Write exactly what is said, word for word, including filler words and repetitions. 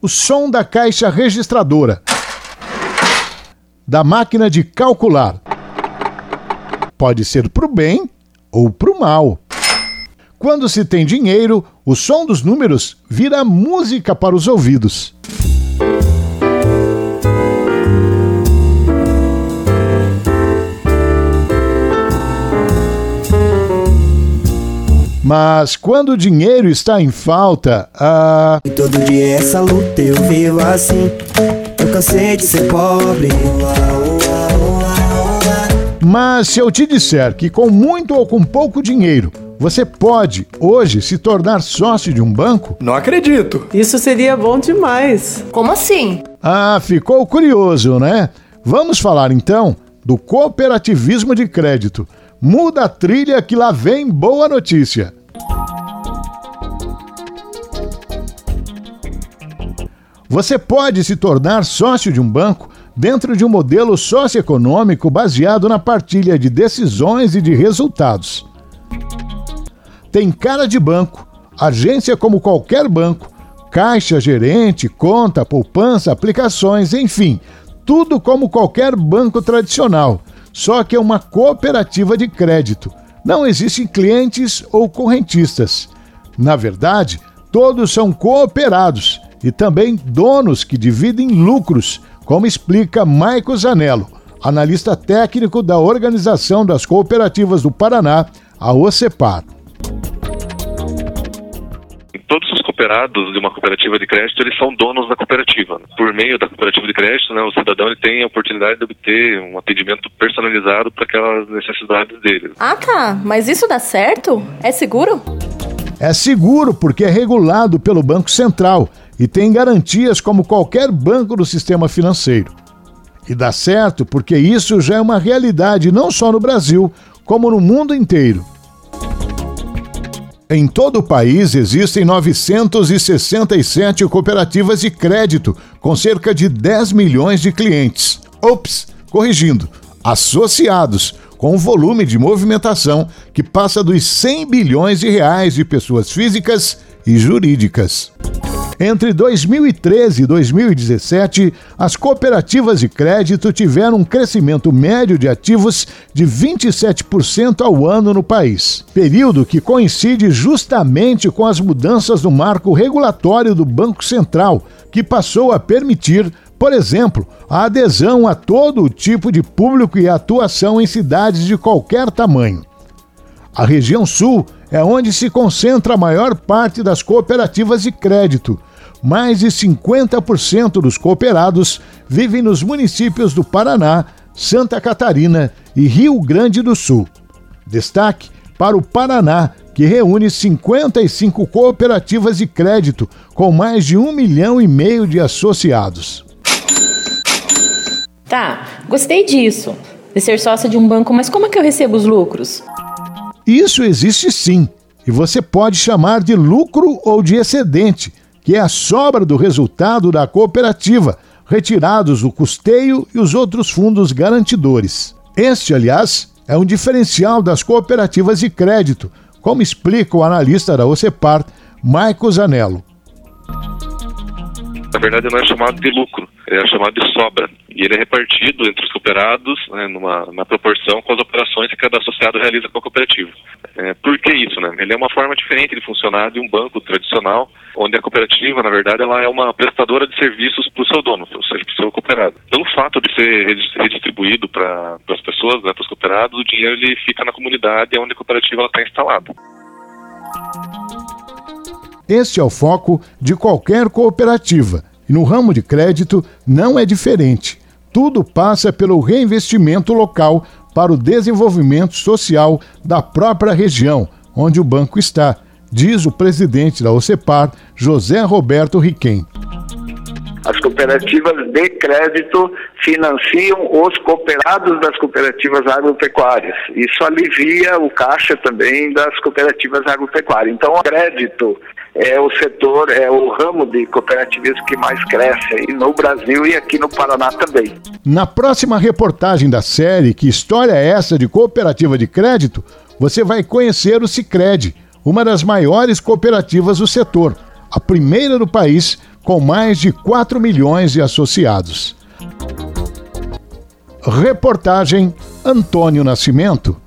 o som da caixa registradora, da máquina de calcular. Pode ser para o bem ou para o mal. Quando se tem dinheiro, o som dos números vira música para os ouvidos. Mas quando o dinheiro está em falta, a... E todo dia essa luta eu vivo assim. Eu cansei de ser pobre. Mas se eu te disser que com muito ou com pouco dinheiro, você pode, hoje, se tornar sócio de um banco? Não acredito. Isso seria bom demais. Como assim? Ah, ficou curioso, né? Vamos falar então do cooperativismo de crédito. Muda a trilha que lá vem boa notícia. Você pode se tornar sócio de um banco dentro de um modelo socioeconômico baseado na partilha de decisões e de resultados. Tem cara de banco, agência como qualquer banco, caixa, gerente, conta, poupança, aplicações, enfim, tudo como qualquer banco tradicional, só que é uma cooperativa de crédito. Não existem clientes ou correntistas. Na verdade, todos são cooperados e também donos que dividem lucros, como explica Maico Zanello, analista técnico da Organização das Cooperativas do Paraná, a OCEPAR. Todos os cooperados de uma cooperativa de crédito, eles são donos da cooperativa. Por meio da cooperativa de crédito, né, o cidadão ele tem a oportunidade de obter um atendimento personalizado para aquelas necessidades dele. Ah, tá. Mas isso dá certo? É seguro? É seguro porque é regulado pelo Banco Central e tem garantias como qualquer banco do sistema financeiro. E dá certo porque isso já é uma realidade não só no Brasil, como no mundo inteiro. Em todo o país existem novecentas e sessenta e sete cooperativas de crédito, com cerca de dez milhões de clientes. Ops, corrigindo, associados, com um volume de movimentação que passa dos cem bilhões de reais de pessoas físicas e jurídicas. Entre dois mil e treze e dois mil e dezessete, as cooperativas de crédito tiveram um crescimento médio de ativos de vinte e sete por cento ao ano no país, período que coincide justamente com as mudanças no marco regulatório do Banco Central, que passou a permitir, por exemplo, a adesão a todo tipo de público e atuação em cidades de qualquer tamanho. A região sul é onde se concentra a maior parte das cooperativas de crédito. Mais de cinquenta por cento dos cooperados vivem nos municípios do Paraná, Santa Catarina e Rio Grande do Sul. Destaque para o Paraná, que reúne cinquenta e cinco cooperativas de crédito, com mais de um milhão e meio de associados. Tá, gostei disso, de ser sócia de um banco, mas como é que eu recebo os lucros? Isso existe sim, e você pode chamar de lucro ou de excedente, que é a sobra do resultado da cooperativa, retirados o custeio e os outros fundos garantidores. Este, aliás, é um diferencial das cooperativas de crédito, como explica o analista da OCEPAR, Maico Zanello. Na verdade, não é chamado de lucro, é chamado de sobra. E ele é repartido entre os cooperados, né, numa, numa proporção com as operações que cada associado realiza com a cooperativa. É, por que isso, né? Ele é uma forma diferente de funcionar de um banco tradicional, onde a cooperativa, na verdade, ela é uma prestadora de serviços para o seu dono, ou seja, para o seu cooperado. Pelo fato de ser redistribuído para as pessoas, né, para os cooperados, o dinheiro ele fica na comunidade onde a cooperativa está instalada. Este é o foco de qualquer cooperativa, e no ramo de crédito não é diferente. Tudo passa pelo reinvestimento local para o desenvolvimento social da própria região, onde o banco está, diz o presidente da OCEPAR, José Roberto Riquem. As cooperativas de crédito financiam os cooperados das cooperativas agropecuárias. Isso alivia o caixa também das cooperativas agropecuárias. Então, o crédito é o setor, é o ramo de cooperativismo que mais cresce aí no Brasil e aqui no Paraná também. Na próxima reportagem da série Que História é Essa de Cooperativa de Crédito, você vai conhecer o Sicredi, uma das maiores cooperativas do setor, a primeira do país, com mais de quatro milhões de associados. Reportagem Antônio Nascimento,